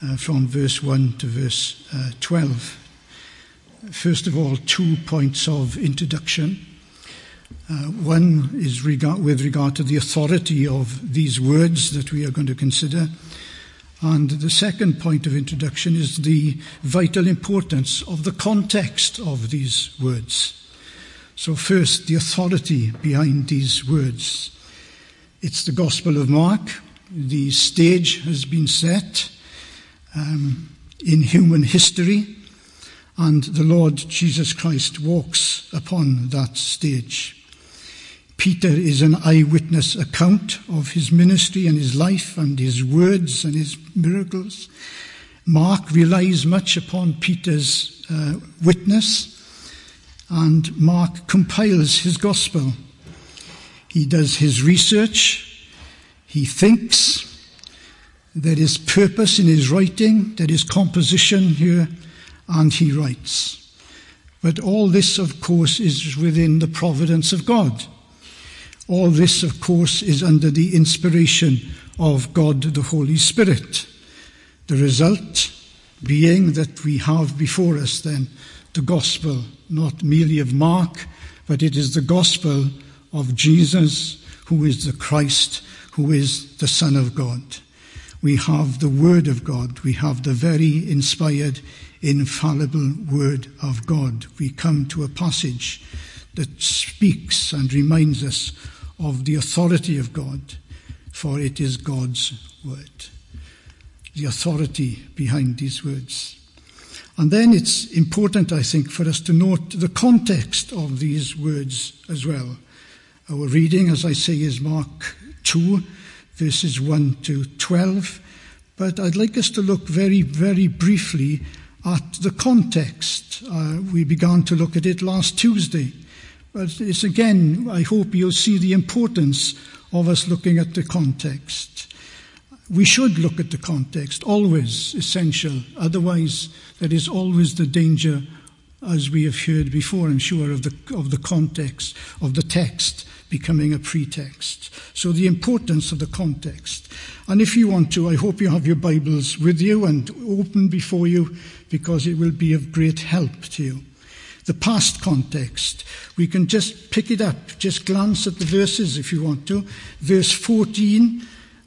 from verse 1 to verse 12. First of all, 2 points of introduction. One is with regard to the authority of these words that we are going to consider. And the second point of introduction is the vital importance of the context of these words. So first, the authority behind these words. It's the Gospel of Mark. The stage has been set in human history, and the Lord Jesus Christ walks upon that stage. Peter is an eyewitness account of his ministry and his life and his words and his miracles. Mark relies much upon Peter's witness, and Mark compiles his gospel. He does his research, he thinks, there is purpose in his writing, there is composition here, and he writes. But all this, of course, is within the providence of God. All this, of course, is under the inspiration of God the Holy Spirit. The result being that we have before us then the gospel, not merely of Mark, but it is the gospel of Jesus, who is the Christ, who is the Son of God. We have the Word of God. We have the very inspired, infallible Word of God. We come to a passage that speaks and reminds us of the authority of God, for it is God's word. The authority behind these words. And then it's important, I think, for us to note the context of these words as well. Our reading, as I say, is Mark 2, verses 1 to 12. But I'd like us to look very, very briefly at the context. We began to look at it last Tuesday. But it's again, I hope you'll see the importance of us looking at the context. We should look at the context, always essential. Otherwise, there is always the danger, as we have heard before, I'm sure, of the context, of the text becoming a pretext. So the importance of the context. And if you want to, I hope you have your Bibles with you and open before you, because it will be of great help to you. The past context, we can just pick it up, just glance at the verses if you want to. Verse 14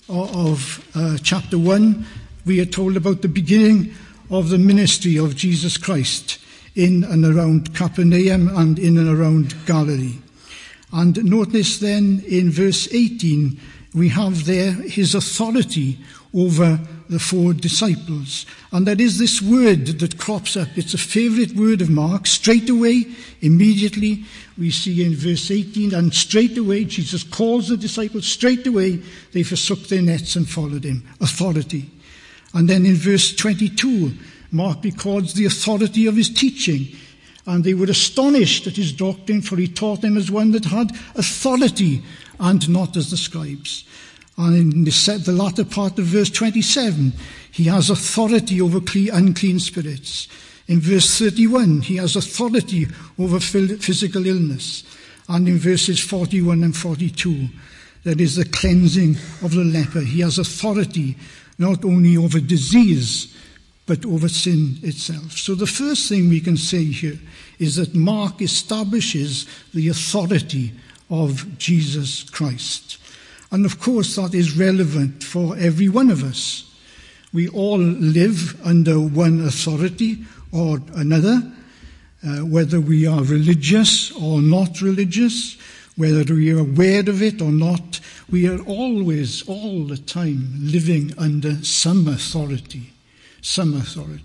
of chapter 1, we are told about the beginning of the ministry of Jesus Christ in and around Capernaum and in and around Galilee. And notice then in verse 18, we have there his authority over the 4 disciples. And that is this word that crops up. It's a favourite word of Mark. Straight away, immediately, we see in verse 18, and straight away, Jesus calls the disciples, straight away, they forsook their nets and followed him. Authority. And then in verse 22, Mark records the authority of his teaching. And they were astonished at his doctrine, for he taught them as one that had authority, and not as the scribes. And in the latter part of verse 27, he has authority over unclean spirits. In verse 31, he has authority over physical illness. And in verses 41 and 42, there is the cleansing of the leper. He has authority not only over disease, but over sin itself. So the first thing we can say here is that Mark establishes the authority of Jesus Christ. And of course that is relevant for every one of us. We all live under one authority or another, whether we are religious or not religious, whether we are aware of it or not, we are always, all the time, living under some authority, some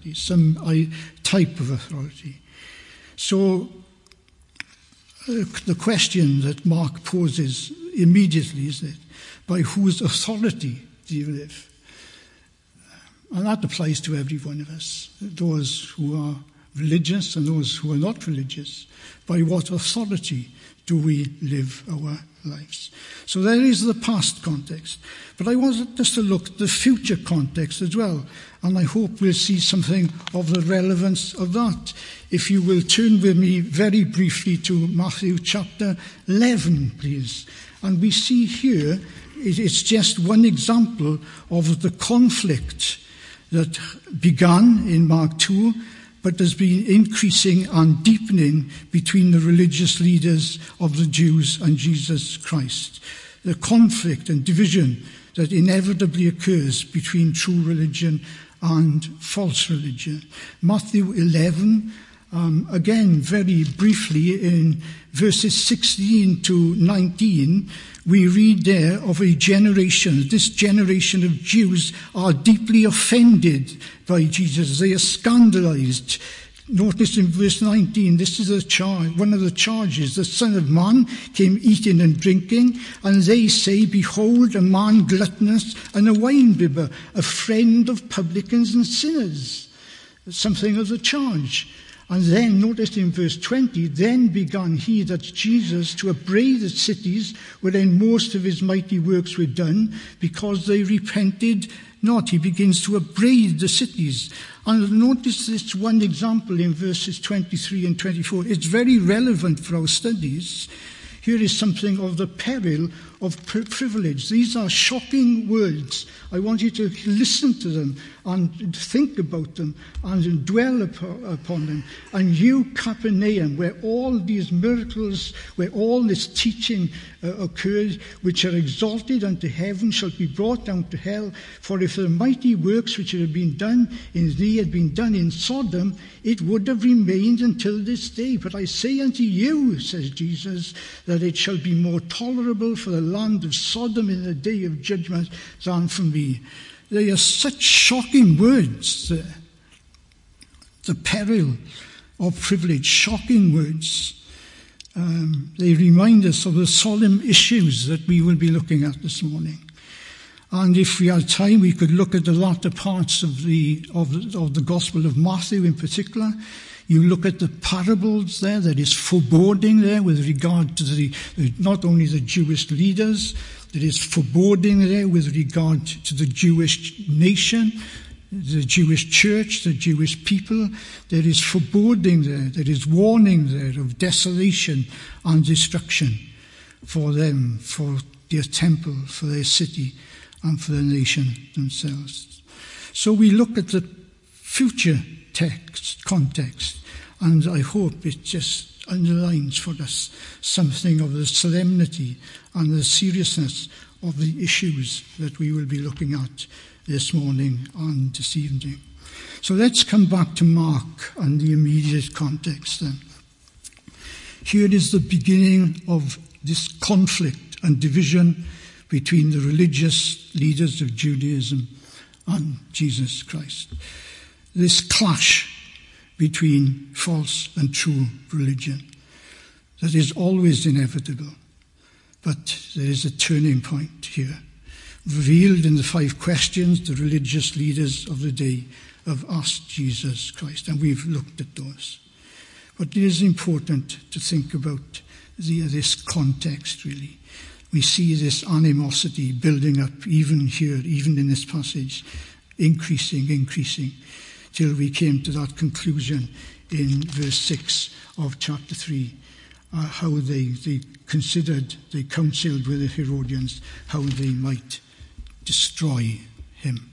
type of authority. So the question that Mark poses immediately is that, by whose authority do you live? And that applies to every one of us, those who are religious and those who are not religious. By what authority do we live our lives? So there is the past context. But I wanted us to look at the future context as well. And I hope we'll see something of the relevance of that. If you will turn with me very briefly to Matthew chapter 11, please. And we see here, it's just one example of the conflict that began in Mark 2, but has been increasing and deepening between the religious leaders of the Jews and Jesus Christ. The conflict and division that inevitably occurs between true religion and false religion. Matthew 11, again, very briefly, in verses 16 to 19, we read there of a generation. This generation of Jews are deeply offended by Jesus. They are scandalized. Notice in verse 19, this is one of the charges. The Son of Man came eating and drinking, and they say, behold, a man gluttonous and a winebibber, a friend of publicans and sinners. Something of the charge. And then, notice in verse 20, then began he, that's Jesus, to upbraid the cities wherein most of his mighty works were done, because they repented not. He begins to upbraid the cities. And notice this one example in verses 23 and 24. It's very relevant for our studies. Here is something of the peril of privilege. These are shocking words. I want you to listen to them and think about them and dwell upon them. And you, Capernaum, where all these miracles, where all this teaching occurred, which are exalted unto heaven, shall be brought down to hell. For if the mighty works which had been done in thee had been done in Sodom, it would have remained until this day. But I say unto you, says Jesus, that it shall be more tolerable for the land of Sodom in the day of judgment than for me. They are such shocking words there. The peril of privilege, shocking words. They remind us of the solemn issues that we will be looking at this morning. And if we had time, we could look at the latter parts of the Gospel of Matthew in particular. You look at the parables there, there is foreboding there with regard to not only the Jewish leaders, there is foreboding there with regard to the Jewish nation, the Jewish church, the Jewish people. There is foreboding there, there is warning there of desolation and destruction for them, for their temple, for their city, and for the nation themselves. So we look at the future context, and I hope it just underlines for us something of the solemnity and the seriousness of the issues that we will be looking at this morning and this evening. So let's come back to Mark and the immediate context then. Here is the beginning of this conflict and division between the religious leaders of Judaism and Jesus Christ. This clash between false and true religion that is always inevitable. But there is a turning point here. Revealed in the 5 questions the religious leaders of the day have asked Jesus Christ, and we've looked at those. But it is important to think about this context, really. We see this animosity building up even here, even in this passage, increasing, till we came to that conclusion in verse 6 of chapter 3, how they counseled with the Herodians how they might destroy him.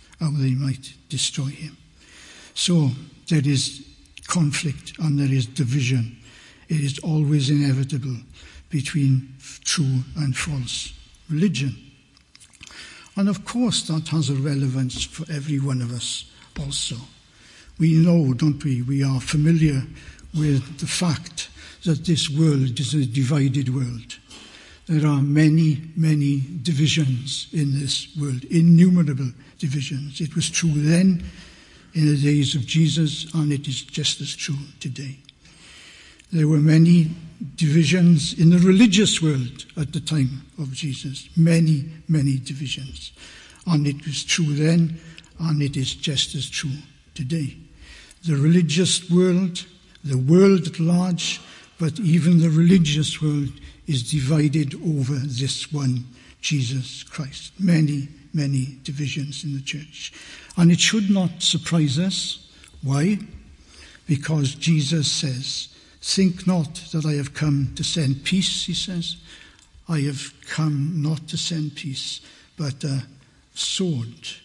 So there is conflict and there is division. It is always inevitable between true and false religion. And of course that has a relevance for every one of us also. We know, don't we? We are familiar with the fact that this world is a divided world. There are many, many divisions in this world, innumerable divisions. It was true then in the days of Jesus, and it is just as true today. There were many divisions in the religious world at the time of Jesus. Many, many divisions. And it was true then, and it is just as true today. The religious world, the world at large, but even the religious world is divided over this one, Jesus Christ. Many, many divisions in the church. And it should not surprise us. Why? Because Jesus says, think not that I have come to send peace, he says. I have come not to send peace, but a sword.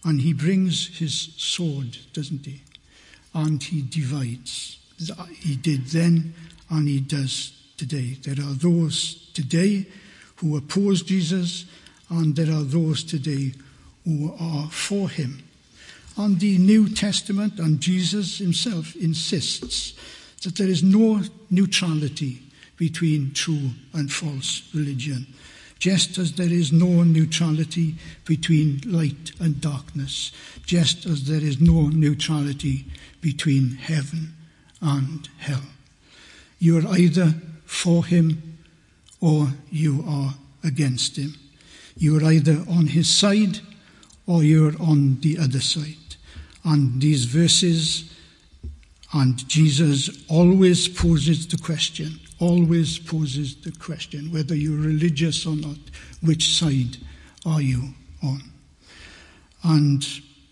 And he brings his sword, doesn't he? And he divides. He did then, and he does today. There are those today who oppose Jesus, and there are those today who are for him. And the New Testament and Jesus himself insists that there is no neutrality between true and false religion, just as there is no neutrality between light and darkness, just as there is no neutrality between heaven and hell. You are either for him or you are against him. You are either on his side or you are on the other side. And these verses and Jesus always poses the question, whether you're religious or not, which side are you on? And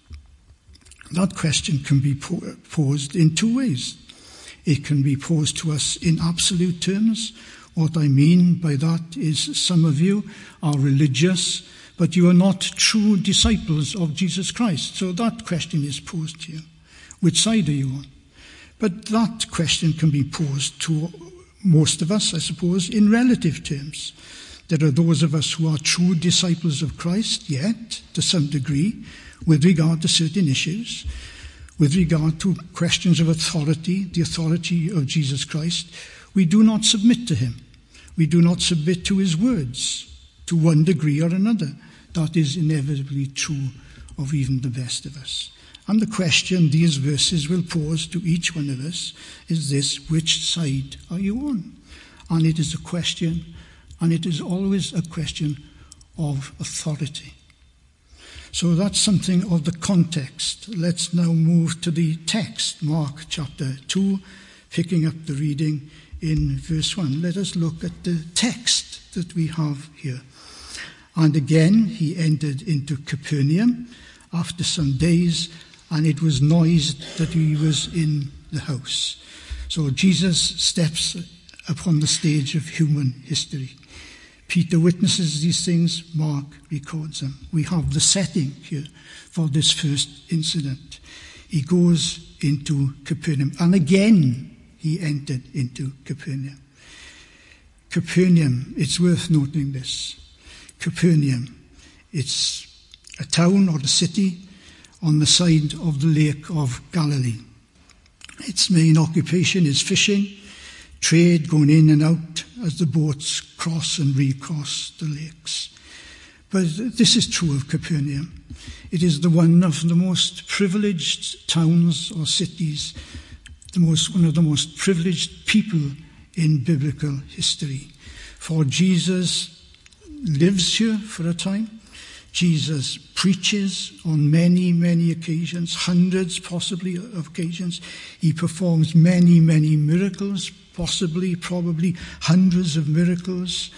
that question can be posed in two ways. It can be posed to us in absolute terms. What I mean by that is some of you are religious, but you are not true disciples of Jesus Christ. So that question is posed to you. Which side are you on? But that question can be posed to most of us, I suppose, in relative terms. There are those of us who are true disciples of Christ, yet, to some degree, with regard to certain issues, with regard to questions of authority, the authority of Jesus Christ, we do not submit to him. We do not submit to his words, to one degree or another. That is inevitably true of even the best of us. And the question these verses will pose to each one of us is this: which side are you on? And it is a question, and it is always a question of authority. So that's something of the context. Let's now move to the text, Mark chapter 2, picking up the reading in verse 1. Let us look at the text that we have here. And again he entered into Capernaum after some days, and it was noised that he was in the house. So Jesus steps upon the stage of human history. Peter witnesses these things, Mark records them. We have the setting here for this first incident. He goes into Capernaum, and again he entered into Capernaum. Capernaum, it's worth noting this. Capernaum, it's a town or a city on the side of the Lake of Galilee. Its main occupation is fishing, trade going in and out as the boats cross and recross the lakes. But this is true of Capernaum. It is the one of the most privileged towns or cities, one of the most privileged people in biblical history. For Jesus lives here for a time. Jesus preaches on many, many occasions, hundreds possibly of occasions. He performs many, many miracles, probably hundreds of miracles.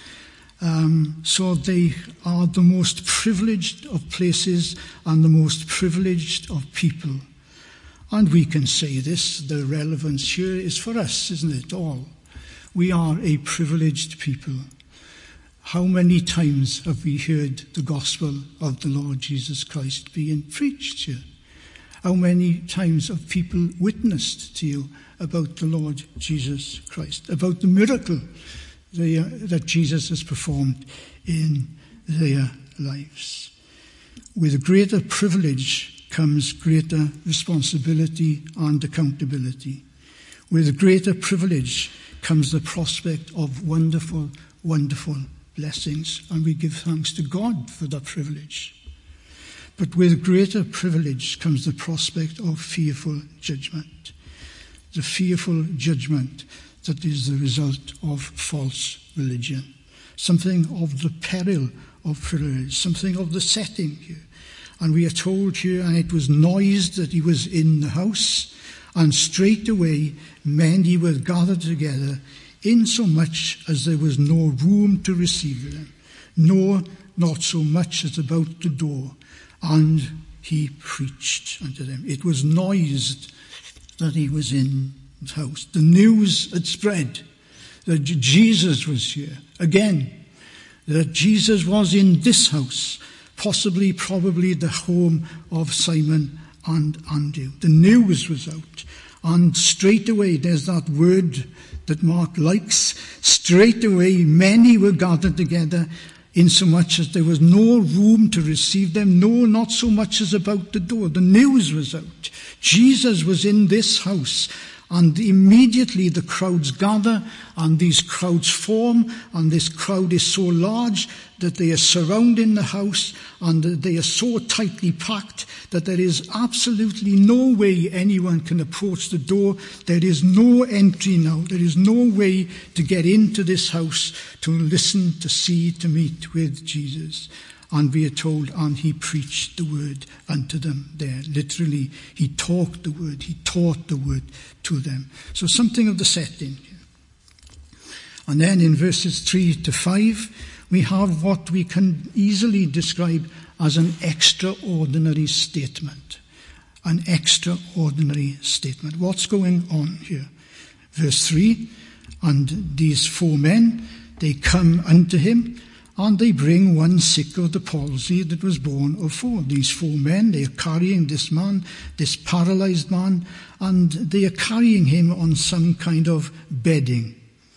So they are the most privileged of places and the most privileged of people. And we can say this, the relevance here is for us, isn't it, all? We are a privileged people. How many times have we heard the gospel of the Lord Jesus Christ being preached here? How many times have people witnessed to you about the Lord Jesus Christ, about the miracle that Jesus has performed in their lives? With greater privilege comes greater responsibility and accountability. With greater privilege comes the prospect of wonderful, wonderful blessings, and we give thanks to God for that privilege. But with greater privilege comes the prospect of fearful judgment. The fearful judgment that is the result of false religion. Something of the peril of privilege, something of the setting here. And we are told here, and it was noised that he was in the house, and straightway many were gathered together, insomuch as there was no room to receive them, nor not so much as about the door. And he preached unto them. It was noised that he was in the house. The news had spread that Jesus was here. Again, that Jesus was in this house, probably the home of Simon and Andrew. The news was out, and straight away there's that word that Mark likes. Straight away many were gathered together, insomuch as there was no room to receive them, no, not so much as about the door. The news was out. Jesus was in this house, and immediately the crowds gather, and these crowds form, and this crowd is so large that they are surrounding the house, and they are so tightly packed that there is absolutely no way anyone can approach the door. There is no entry now. There is no way to get into this house, to listen, to see, to meet with Jesus. And we are told, and he preached the word unto them there. Literally, he talked the word, he taught the word to them. So something of the setting here. And then in verses 3 to 5, we have what we can easily describe as an extraordinary statement. An extraordinary statement. What's going on here? Verse 3, and these 4 men, they come unto him, and they bring one sick of the palsy that was born of 4. These 4 men, they are carrying this man, this paralyzed man, and they are carrying him on some kind of bedding.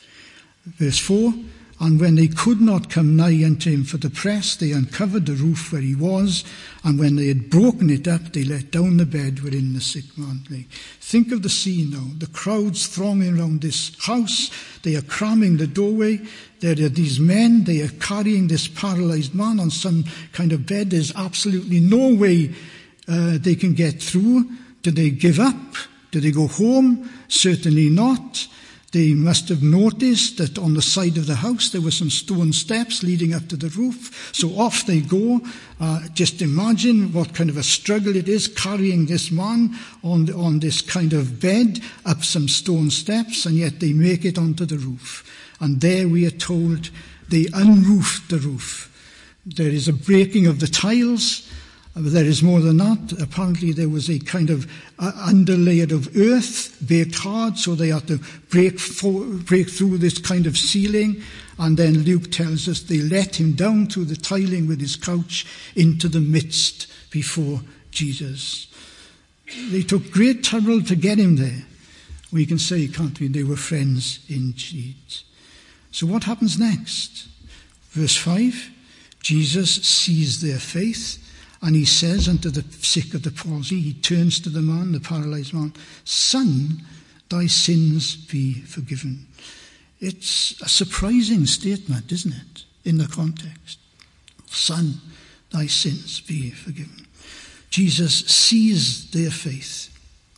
Verse 4, and when they could not come nigh unto him for the press, they uncovered the roof where he was, and when they had broken it up, they let down the bed wherein the sick man lay. Think of the scene now. The crowds thronging around this house. They are cramming the doorway. There are these men. They are carrying this paralyzed man on some kind of bed. There's absolutely no way they can get through. Do they give up? Do they go home? Certainly not. They must have noticed that on the side of the house there were some stone steps leading up to the roof. So off they go. Just imagine what kind of a struggle it is carrying this man on this kind of bed up some stone steps, and yet they make it onto the roof. And there we are told they unroofed the roof. There is a breaking of the tiles. There is more than that. Apparently there was a kind of underlayer of earth baked hard, so they had to break through this kind of ceiling. And then Luke tells us they let him down through the tiling with his couch into the midst before Jesus. They took great trouble to get him there. We can say, can't we, they were friends indeed. So what happens next? Verse 5, Jesus sees their faith, and he says unto the sick of the palsy, he turns to the man, the paralyzed man, Son, thy sins be forgiven. It's a surprising statement, isn't it, in the context? Son, thy sins be forgiven. Jesus sees their faith.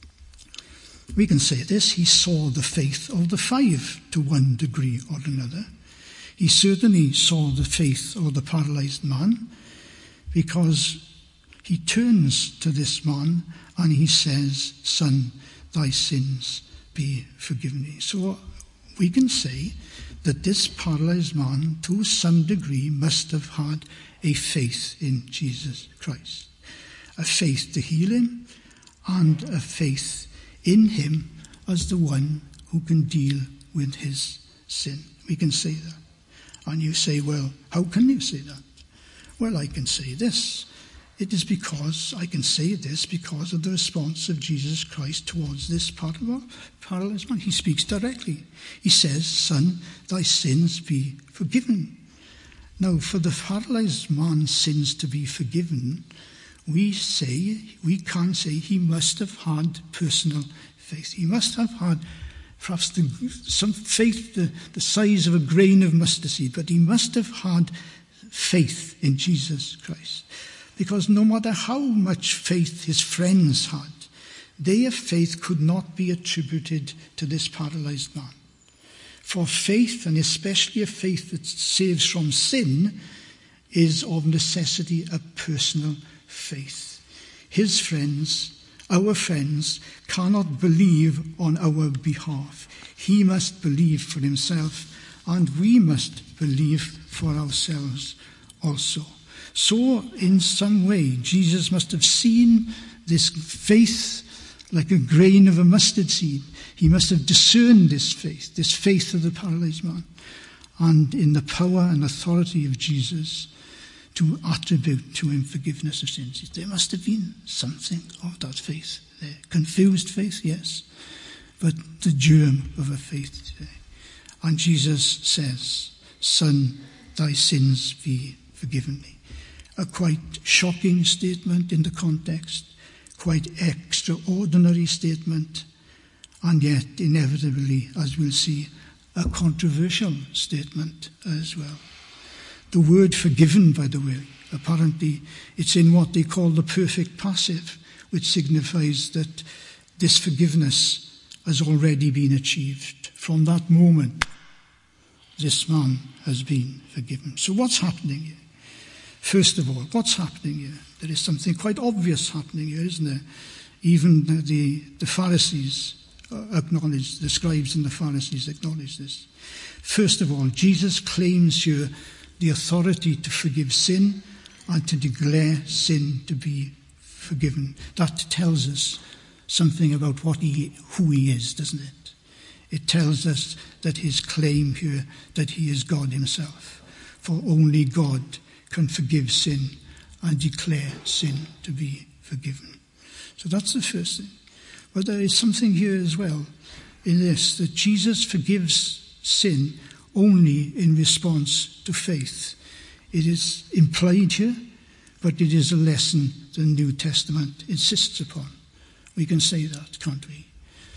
We can say this, he saw the faith of the 5 to one degree or another. He certainly saw the faith of the paralyzed man, because he turns to this man and he says, Son, thy sins be forgiven thee. So we can say that this paralyzed man, to some degree, must have had a faith in Jesus Christ. A faith to heal him, and a faith in him as the one who can deal with his sin. We can say that. And you say, well, how can you say that? Well, I can say this. It is because I can say this because of the response of Jesus Christ towards this paralyzed man. He speaks directly. He says, Son, thy sins be forgiven. Now, for the paralyzed man's sins to be forgiven, we can say he must have had personal faith. He must have had perhaps some faith the size of a grain of mustard seed, but he must have had faith in Jesus Christ. Because no matter how much faith his friends had, their faith could not be attributed to this paralyzed man. For faith, and especially a faith that saves from sin, is of necessity a personal faith. His friends, our friends, cannot believe on our behalf. He must believe for himself, and we must believe for ourselves also. So, in some way, Jesus must have seen this faith like a grain of a mustard seed. He must have discerned this faith of the paralyzed man. And in the power and authority of Jesus, to attribute to him forgiveness of sins. There must have been something of that faith there. Confused faith, yes, but the germ of a faith there. And Jesus says, "Son, thy sins be forgiven thee." A quite shocking statement in the context, quite extraordinary statement, and yet inevitably, as we'll see, a controversial statement as well. The word forgiven, by the way, apparently it's in what they call the perfect passive, which signifies that this forgiveness has already been achieved. From that moment, this man has been forgiven. So what's happening here? First of all, what's happening here? There is something quite obvious happening here, isn't there? Even the Pharisees acknowledge, the scribes and the Pharisees acknowledge this. First of all, Jesus claims here the authority to forgive sin and to declare sin to be forgiven. That tells us something about who he is, doesn't it? It tells us that his claim here, that he is God himself. For only God can forgive sin and declare sin to be forgiven. So that's the first thing. But there is something here as well in this, that Jesus forgives sin only in response to faith. It is implied here, but it is a lesson the New Testament insists upon. We can say that, can't we?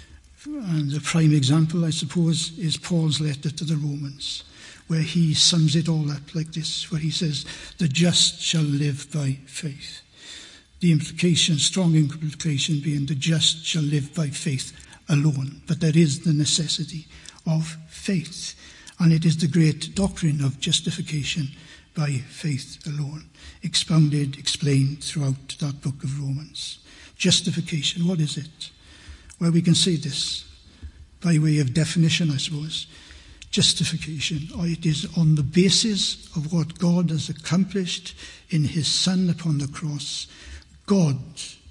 And the prime example, I suppose, is Paul's letter to the Romans, where he sums it all up like this, where he says, "The just shall live by faith." The implication, strong implication being the just shall live by faith alone. But there is the necessity of faith. And it is the great doctrine of justification by faith alone, expounded, explained throughout that book of Romans. Justification, what is it? Well, we can say this by way of definition, I suppose. Justification, or it is on the basis of what God has accomplished in his Son upon the cross. God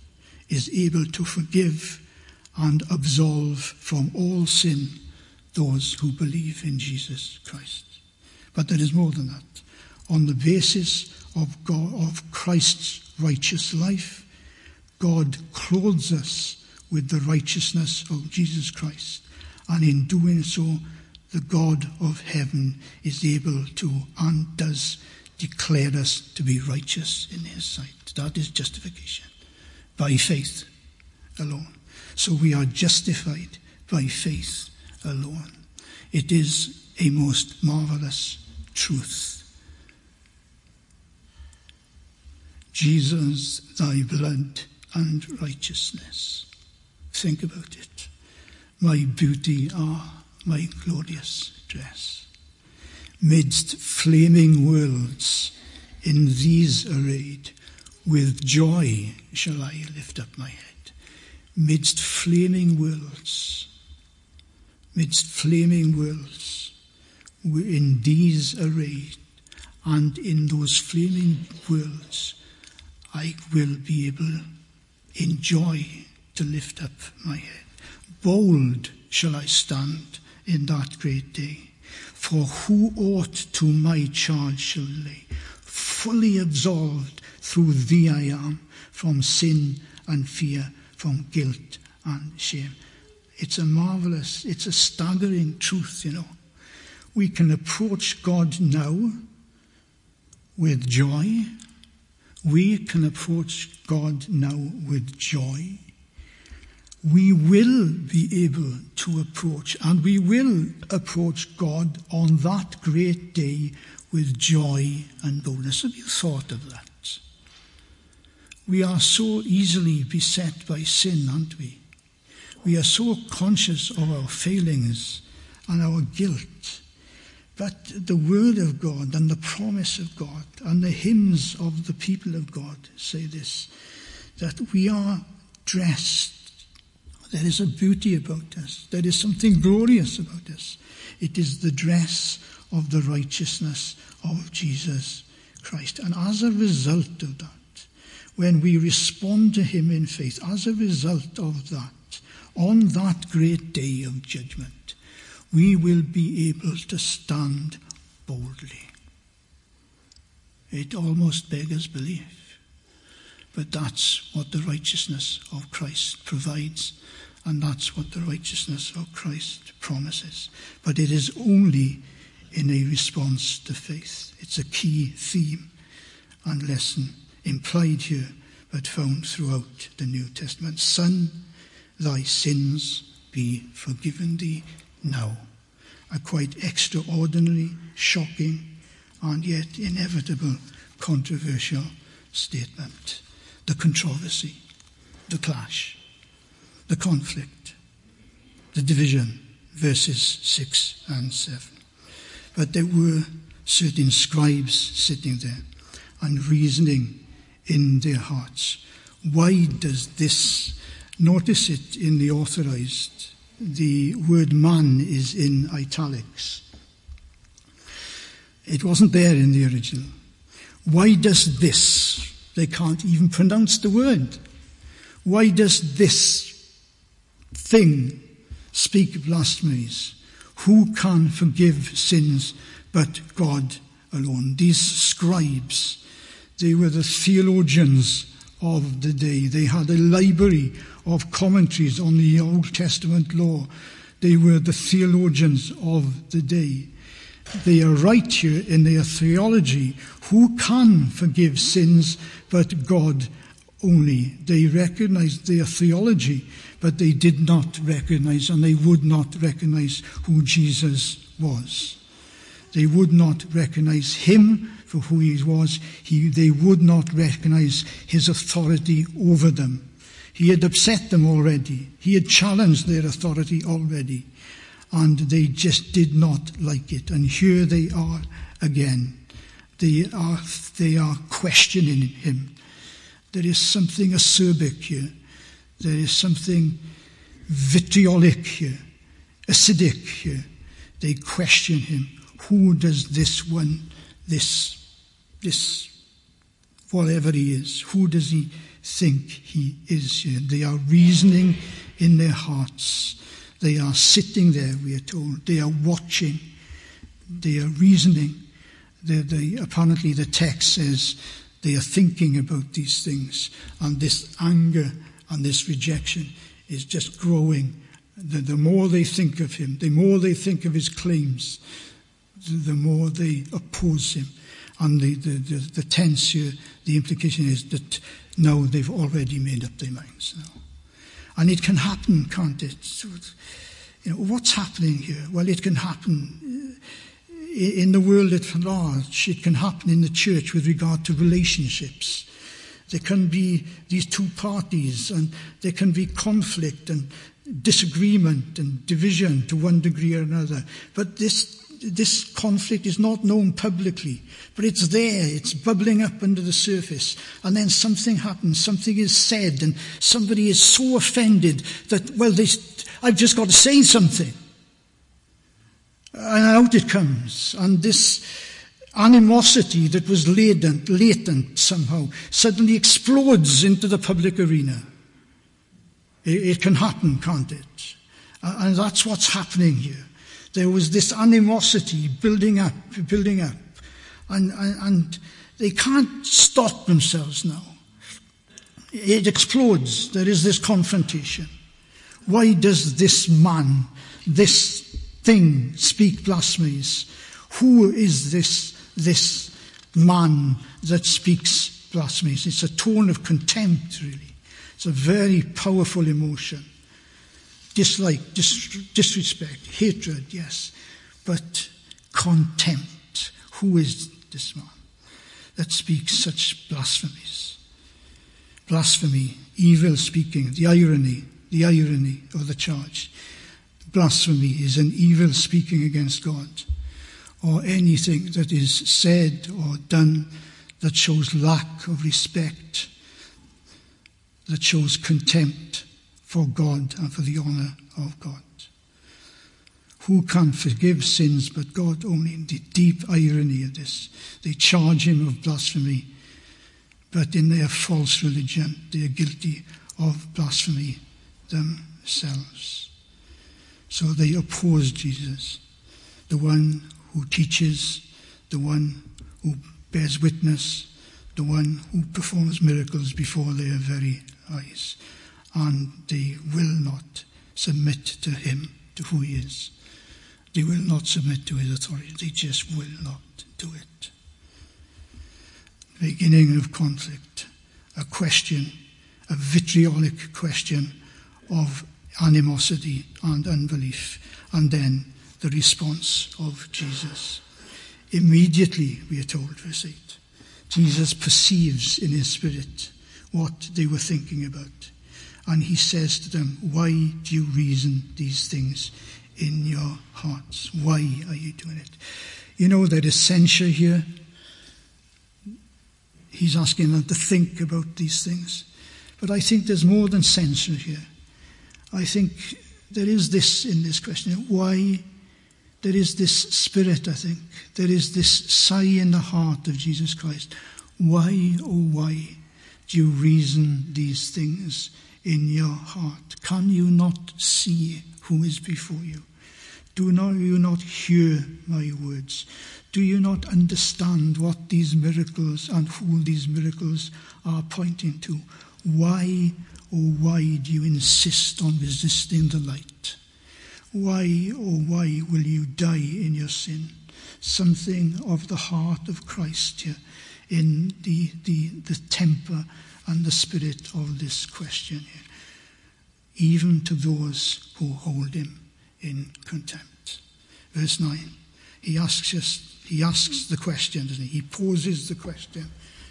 is able to forgive and absolve from all sin those who believe in Jesus Christ. But there is more than that. On the basis of Christ's righteous life, God clothes us with the righteousness of Jesus Christ. And in doing so, the God of heaven is able to and does declare us to be righteous in his sight. That is justification, by faith alone. So we are justified by faith alone. It is a most marvelous truth. Jesus, thy blood and righteousness. Think about it. My beauty are my glorious dress. Midst flaming worlds, in these arrayed, with joy shall I lift up my head. Midst flaming worlds, in these arrayed, and in those flaming worlds, I will be able in joy to lift up my head. Bold shall I stand in that great day, for who aught to my charge shall lay? Fully absolved through thee I am, from sin and fear, from guilt and shame. It's a staggering truth, you know. We can approach God now with joy. We can approach God now with joy. We will be able to approach, and we will approach God on that great day with joy and boldness. Have you thought of that? We are so easily beset by sin, aren't we? We are so conscious of our failings and our guilt. But the word of God and the promise of God and the hymns of the people of God say this, that we are dressed. There is a beauty about us. There is something glorious about us. It is the dress of the righteousness of Jesus Christ. And as a result of that, when we respond to him in faith, as a result of that, on that great day of judgment, we will be able to stand boldly. It almost beggars belief. But that's what the righteousness of Christ provides, and that's what the righteousness of Christ promises. But it is only in a response to faith. It's a key theme and lesson implied here, but found throughout the New Testament. Son, thy sins be forgiven thee now. A quite extraordinary, shocking, and yet inevitable controversial statement. The controversy, the clash, the conflict, the division, verses 6 and 7. But there were certain scribes sitting there and reasoning in their hearts. Why does this? Notice it in the authorized. The word man is in italics. It wasn't there in the original. Why does this? They can't even pronounce the word. Why does this thing speak blasphemies? Who can forgive sins but God alone? These scribes, they were the theologians of the day. They had a library of commentaries on the Old Testament law. They were the theologians of the day. They are right here in their theology. Who can forgive sins but God only? They recognized their theology, but they did not recognize, and they would not recognize who Jesus was. They would not recognize him for who he was. They would not recognize his authority over them. He had upset them already. He had challenged their authority already. And they just did not like it. And here they are again. They are questioning him. There is something acerbic here. There is something vitriolic here, acidic here. They question him. Who does this one, this whatever he is, who does he think he is here? They are reasoning in their hearts. They are sitting there, we are told. They are watching. They are reasoning. Apparently the text says they are thinking about these things. And this anger and this rejection is just growing. The more they think of him, the more they think of his claims, the more they oppose him. And the tense here, the implication is that now they've already made up their minds now. And it can happen, can't it? So, what's happening here? Well, it can happen in the world at large. It can happen in the church with regard to relationships. There can be these two parties, and there can be conflict and disagreement and division to one degree or another. But this conflict is not known publicly, but it's there, it's bubbling up under the surface. And then something happens, something is said, and somebody is so offended that, I've just got to say something. And out it comes. And this animosity that was latent somehow suddenly explodes into the public arena. It can happen, can't it? And that's what's happening here. There was this animosity building up, and they can't stop themselves now. It explodes. There is this confrontation. Why does this man, this thing, speak blasphemies? Who is this man that speaks blasphemies? It's a tone of contempt, really. It's a very powerful emotion. Dislike, disrespect, hatred, yes, but contempt. Who is this man that speaks such blasphemies? Blasphemy, evil speaking, the irony of the charge. Blasphemy is an evil speaking against God, or anything that is said or done that shows lack of respect, that shows contempt for God and for the honour of God. Who can forgive sins but God only? The deep irony of this. They charge him of blasphemy, but in their false religion they are guilty of blasphemy themselves. So they oppose Jesus, the one who teaches, the one who bears witness, the one who performs miracles before their very eyes. And they will not submit to him, to who he is. They will not submit to his authority. They just will not do it. Beginning of conflict, a question, a vitriolic question of animosity and unbelief, and then the response of Jesus. Immediately, we are told, verse 8, Jesus perceives in his spirit what they were thinking about, and he says to them, why do you reason these things in your hearts? Why are you doing it? You know, there is censure here. He's asking them to think about these things. But I think there's more than censure here. I think there is this in this question. Why? There is this spirit, I think. There is this sigh in the heart of Jesus Christ. Why, oh why, do you reason these things in your heart? Can you not see who is before you? Do you not hear my words? Do you not understand what these miracles and who these miracles are pointing to? Why, oh why, do you insist on resisting the light? Why, oh why, will you die in your sin? Something of the heart of Christ here in the temper and the spirit of this question here. Even to those who hold him in contempt. Verse 9, he asks the question, doesn't he? He poses the question.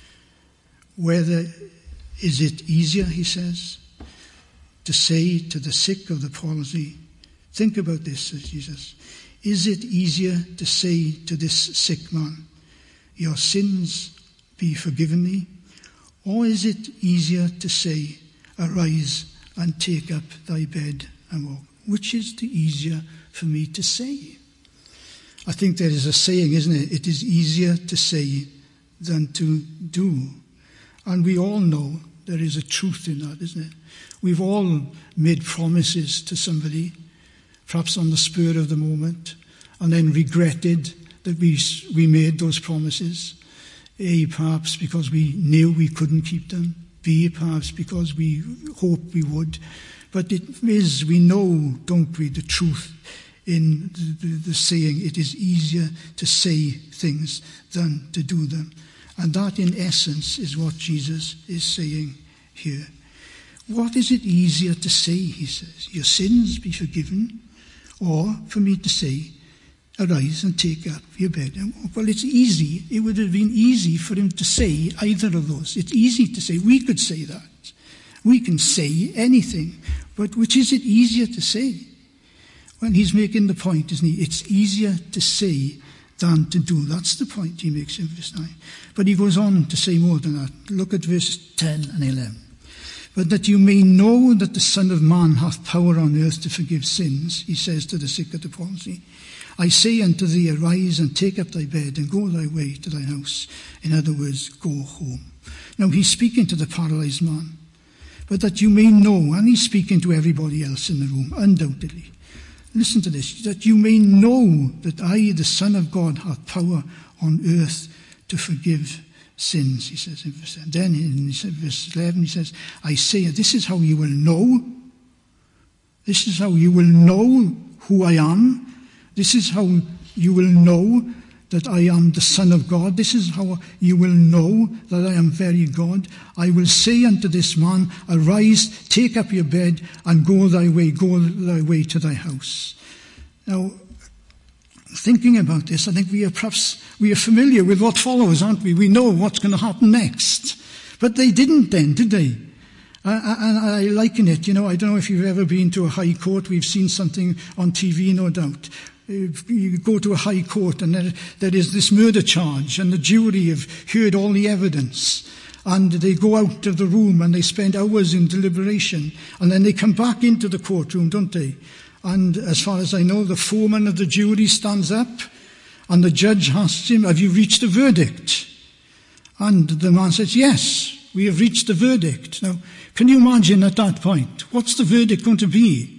Whether is it easier, he says, to say to the sick of the palsy, think about this, says Jesus. Is it easier to say to this sick man, your sins be forgiven thee? Or is it easier to say, arise and take up thy bed and walk? Which is the easier for me to say? I think there is a saying, isn't it? It is easier to say than to do. And we all know there is a truth in that, isn't it? We've all made promises to somebody, perhaps on the spur of the moment, and then regretted that we made those promises. A, perhaps because we knew we couldn't keep them. B, perhaps because we hoped we would. But it is, we know, don't we, the truth in the saying, it is easier to say things than to do them. And that, in essence, is what Jesus is saying here. What is it easier to say, he says? Your sins be forgiven, or for me to say, arise and take up your bed and walk. Well, it's easy. It would have been easy for him to say either of those. It's easy to say. We could say that. We can say anything. But which is it easier to say? Well, he's making the point, isn't he? It's easier to say than to do. That's the point he makes in verse 9. But he goes on to say more than that. Look at verses 10 and 11. But that you may know that the Son of Man hath power on earth to forgive sins, he says to the sick of the palsy. I say unto thee, arise and take up thy bed and go thy way to thy house. In other words, go home. Now he's speaking to the paralyzed man. But that you may know, and he's speaking to everybody else in the room, undoubtedly. Listen to this, that you may know that I, the Son of God, have power on earth to forgive sins, he says in verse 10. Then in verse 11 he says, I say, this is how you will know. This is how you will know who I am. This is how you will know that I am the Son of God. This is how you will know that I am very God. I will say unto this man, arise, take up your bed, and go thy way to thy house. Now, thinking about this, I think we are familiar with what follows, aren't we? We know what's going to happen next. But they didn't then, did they? And I liken it, I don't know if you've ever been to a high court. We've seen something on TV, no doubt. You go to a high court and there is this murder charge, and the jury have heard all the evidence, and they go out of the room and they spend hours in deliberation, and then they come back into the courtroom, don't they? And as far as I know, the foreman of the jury stands up and the judge asks him, have you reached a verdict? And the man says, yes, we have reached a verdict. Now, can you imagine at that point, what's the verdict going to be?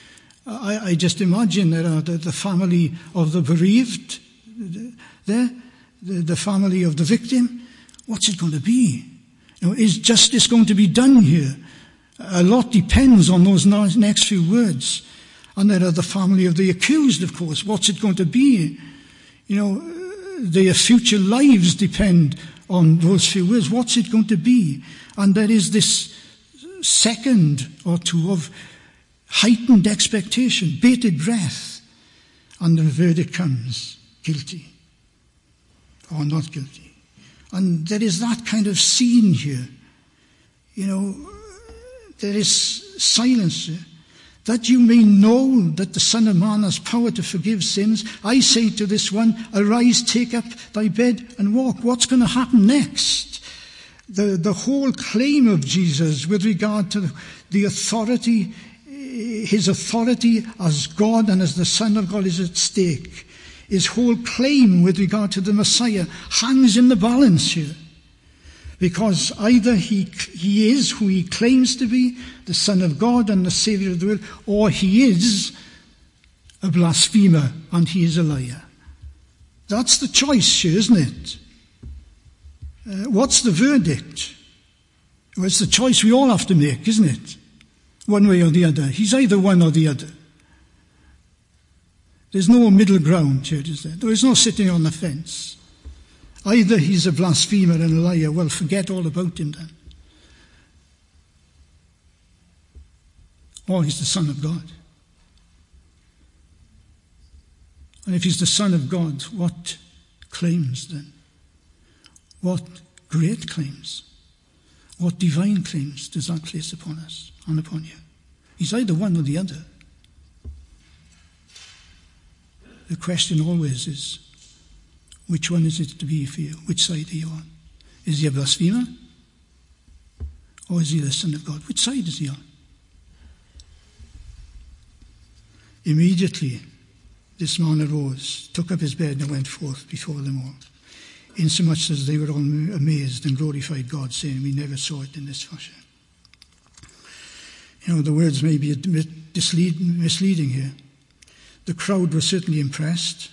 I just imagine there are the family of the bereaved there. the family of the victim, what's it going to be? Is justice going to be done here? A lot depends on those next few words. And there are the family of the accused, of course. What's it going to be? Their future lives depend on those few words. What's it going to be? And there is this second or two of heightened expectation, bated breath. And the verdict comes, guilty or not guilty. And there is that kind of scene here. There is silence here. That you may know that the Son of Man has power to forgive sins. I say to this one, arise, take up thy bed and walk. What's going to happen next? The whole claim of Jesus with regard to the authority, his authority as God and as the Son of God is at stake. His whole claim with regard to the Messiah hangs in the balance here. Because either he is who he claims to be, the Son of God and the Saviour of the world, or he is a blasphemer and he is a liar. That's the choice here, isn't it? What's the verdict? Well, it's the choice we all have to make, isn't it? One way or the other. He's either one or the other. There's no middle ground here, is there? There is no sitting on the fence. Either he's a blasphemer and a liar, well, forget all about him then. Or he's the Son of God. And if he's the Son of God, what claims then? What great claims? What divine claims does that place upon us and upon you? He's either one or the other. The question always is, which one is it to be for you? Which side are you on? Is he a blasphemer? Or is he the Son of God? Which side is he on? Immediately, this man arose, took up his bed and went forth before them all, insomuch as they were all amazed and glorified God, saying, we never saw it in this fashion. The words may be a bit misleading here. The crowd was certainly impressed,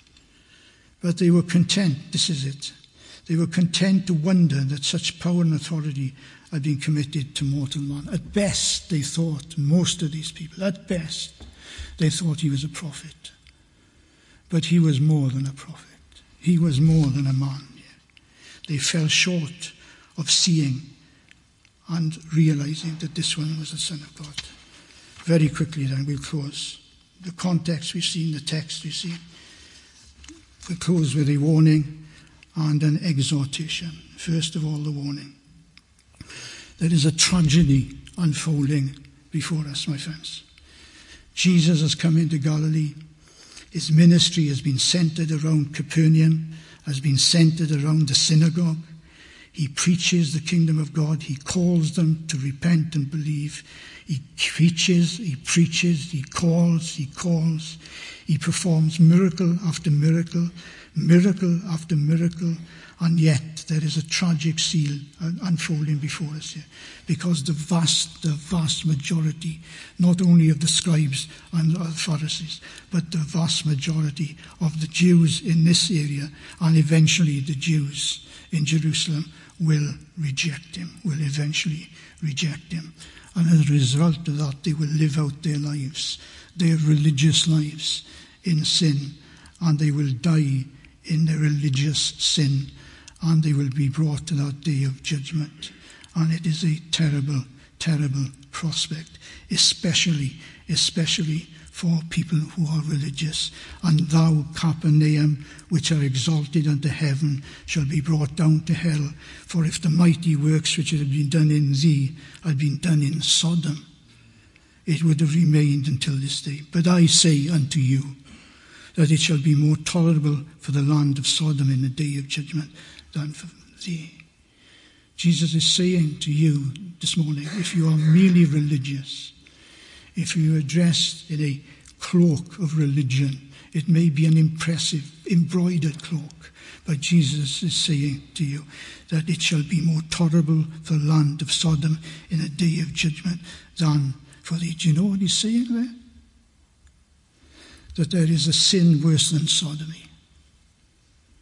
but they were content. This is it. They were content to wonder that such power and authority had been committed to mortal man. At best, they thought, most of these people, at best, they thought he was a prophet. But he was more than a prophet. He was more than a man. They fell short of seeing and realizing that this one was the Son of God. Very quickly then, we'll close. The context we've seen, the text we've seen. We close with a warning and an exhortation. First of all, the warning. There is a tragedy unfolding before us, my friends. Jesus has come into Galilee. His ministry has been centered around Capernaum, has been centered around the synagogue. He preaches the kingdom of God. He calls them to repent and believe. He preaches, he preaches, he calls. He performs miracle after miracle, miracle after miracle, and yet there is a tragic scene unfolding before us here, because the vast majority, not only of the scribes and the Pharisees, but the vast majority of the Jews in this area, and eventually the Jews in Jerusalem, will reject him, will eventually reject him. And as a result of that, they will live out their lives, their religious lives, in sin, and they will die in their religious sin, and they will be brought to that day of judgment. And it is a terrible, terrible prospect, especially for people who are religious. And thou, Capernaum, which are exalted unto heaven, shall be brought down to hell. For if the mighty works which had been done in thee had been done in Sodom, it would have remained until this day. But I say unto you, that it shall be more tolerable for the land of Sodom in the day of judgment than for thee. Jesus is saying to you this morning, if you are merely religious, if you are dressed in a cloak of religion, it may be an impressive, embroidered cloak, but Jesus is saying to you that it shall be more tolerable for the land of Sodom in a day of judgment than for thee. Do you know what he's saying there? That there is a sin worse than sodomy.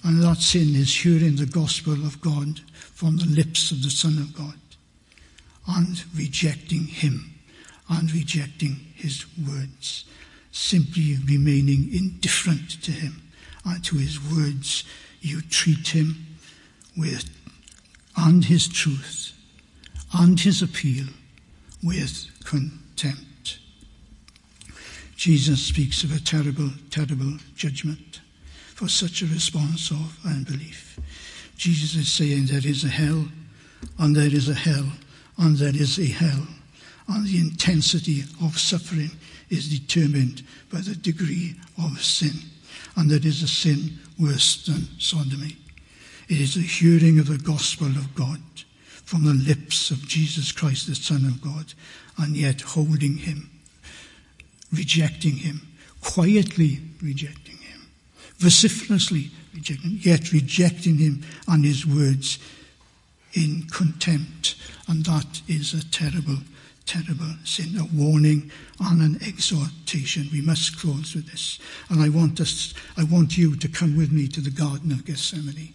And that sin is hearing the gospel of God from the lips of the Son of God and rejecting him and rejecting his words, simply remaining indifferent to him and to his words. You treat him with, and his truth and his appeal, with contempt. Jesus speaks of a terrible, terrible judgment for such a response of unbelief. Jesus is saying there is a hell, and there is a hell, and there is a hell. And the intensity of suffering is determined by the degree of sin. And there is a sin worse than sodomy. It is the hearing of the gospel of God from the lips of Jesus Christ, the Son of God, and yet holding him, rejecting him, quietly rejecting him, vociferously rejecting him, yet rejecting him and his words in contempt. And that is a terrible, terrible sin, a warning and an exhortation. We must close with this. And I want you to come with me to the Garden of Gethsemane.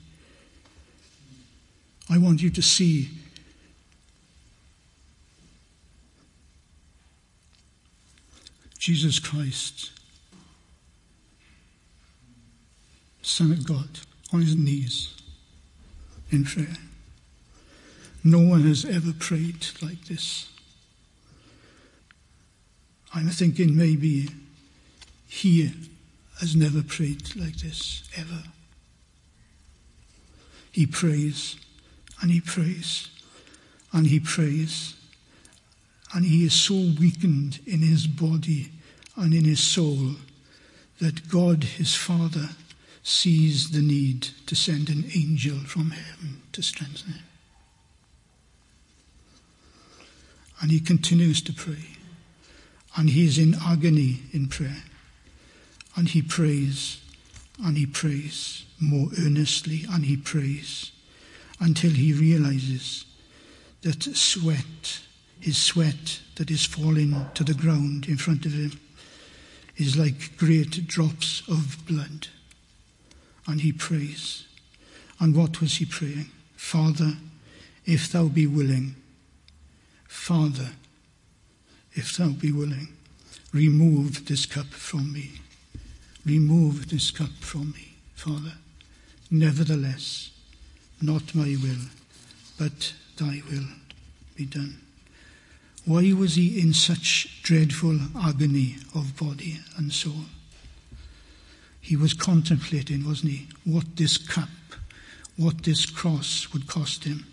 I want you to see Jesus Christ, Son of God, on his knees in prayer. No one has ever prayed like this. I'm thinking maybe he has never prayed like this, ever. He prays, and he prays, and he prays, and he is so weakened in his body and in his soul that God, his Father, sees the need to send an angel from heaven to strengthen him. And he continues to pray. And he is in agony in prayer. And he prays more earnestly, and he prays until he realizes that his sweat that is falling to the ground in front of him is like great drops of blood. And he prays. And what was he praying? Father, if thou be willing, Father, if thou be willing, remove this cup from me. Remove this cup from me, Father. Nevertheless, not my will, but thy will be done. Why was he in such dreadful agony of body and soul? He was contemplating, wasn't he, what this cup, what this cross would cost him.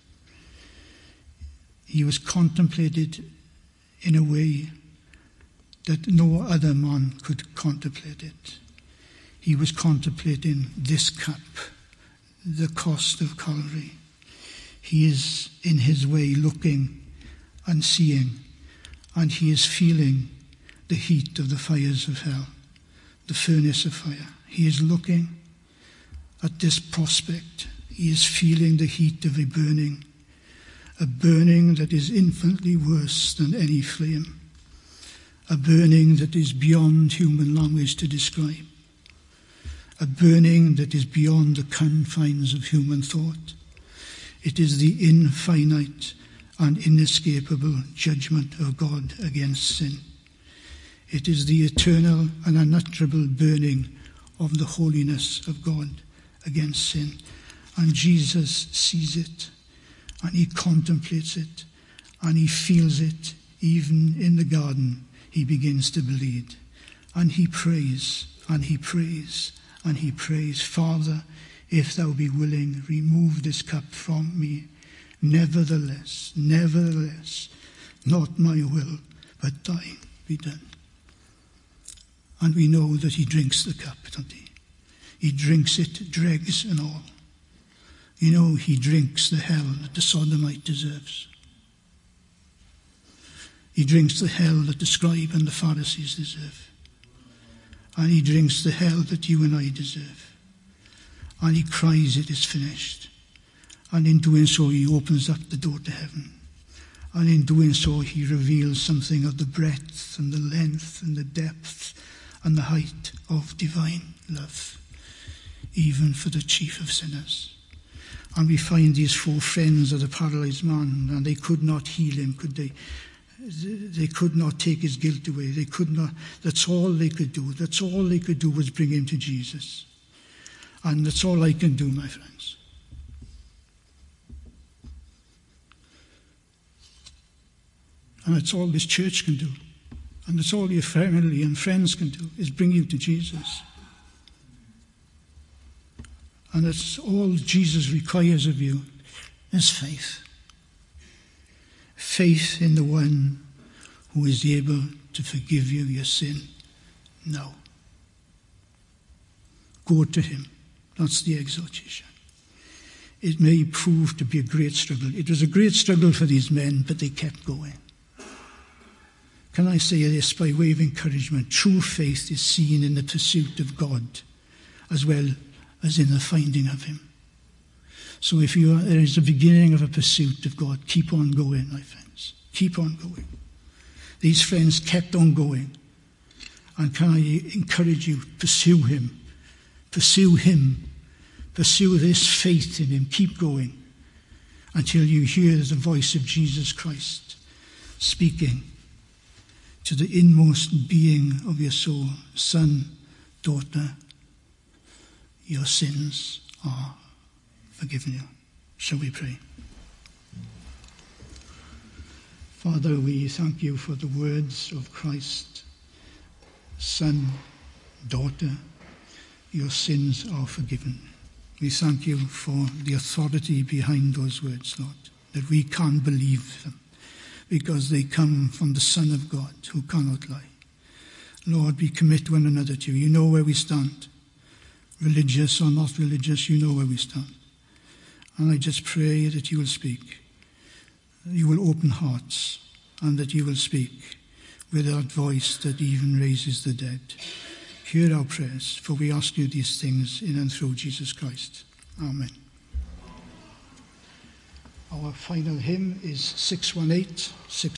He was contemplated in a way that no other man could contemplate it. He was contemplating this cup, the cost of Calvary. He is in his way looking and seeing, and he is feeling the heat of the fires of hell, the furnace of fire. He is looking at this prospect. He is feeling the heat of a burning that is infinitely worse than any flame, a burning that is beyond human language to describe, a burning that is beyond the confines of human thought. It is the infinite and inescapable judgment of God against sin. It is the eternal and unutterable burning of the holiness of God against sin. And Jesus sees it, and he contemplates it, and he feels it. Even in the garden, he begins to bleed. And he prays, and he prays, and he prays, Father, if thou be willing, remove this cup from me. Nevertheless, not my will, but thine be done. And we know that he drinks the cup, don't he? He drinks it, dregs and all. You know, he drinks the hell that the sodomite deserves. He drinks the hell that the scribe and the Pharisees deserve. And he drinks the hell that you and I deserve. And he cries, it is finished. And in doing so, he opens up the door to heaven. And in doing so, he reveals something of the breadth and the length and the depth and the height of divine love. even for the chief of sinners. And we find these 4 friends of the paralyzed man, and they could not heal him, could they? They could not take his guilt away. They could not. That's all they could do. That's all they could do was bring him to Jesus. And that's all I can do, my friends. And that's all this church can do. And that's all your family and friends can do, is bring you to Jesus. And that's all Jesus requires of you, is faith. Faith in the one who is able to forgive you your sin now. Go to him. That's the exhortation. It may prove to be a great struggle. It was a great struggle for these men, but they kept going. Can I say this by way of encouragement? True faith is seen in the pursuit of God as well as in the finding of him. So if there is a beginning of a pursuit of God, keep on going, my friends. Keep on going. These friends kept on going. And can I encourage you, pursue him. Pursue him. Pursue this faith in him. Keep going until you hear the voice of Jesus Christ speaking to the inmost being of your soul. Son, daughter, your sins are forgiven you. Shall we pray? Father, we thank you for the words of Christ. Son, daughter, your sins are forgiven. We thank you for the authority behind those words, Lord, that we can believe them because they come from the Son of God who cannot lie. Lord, we commit one another to you. You know where we stand. Religious or not religious, you know where we stand. And I just pray that you will speak. You will open hearts and that you will speak with that voice that even raises the dead. Hear our prayers, for we ask you these things in and through Jesus Christ. Amen. Our final hymn is 618.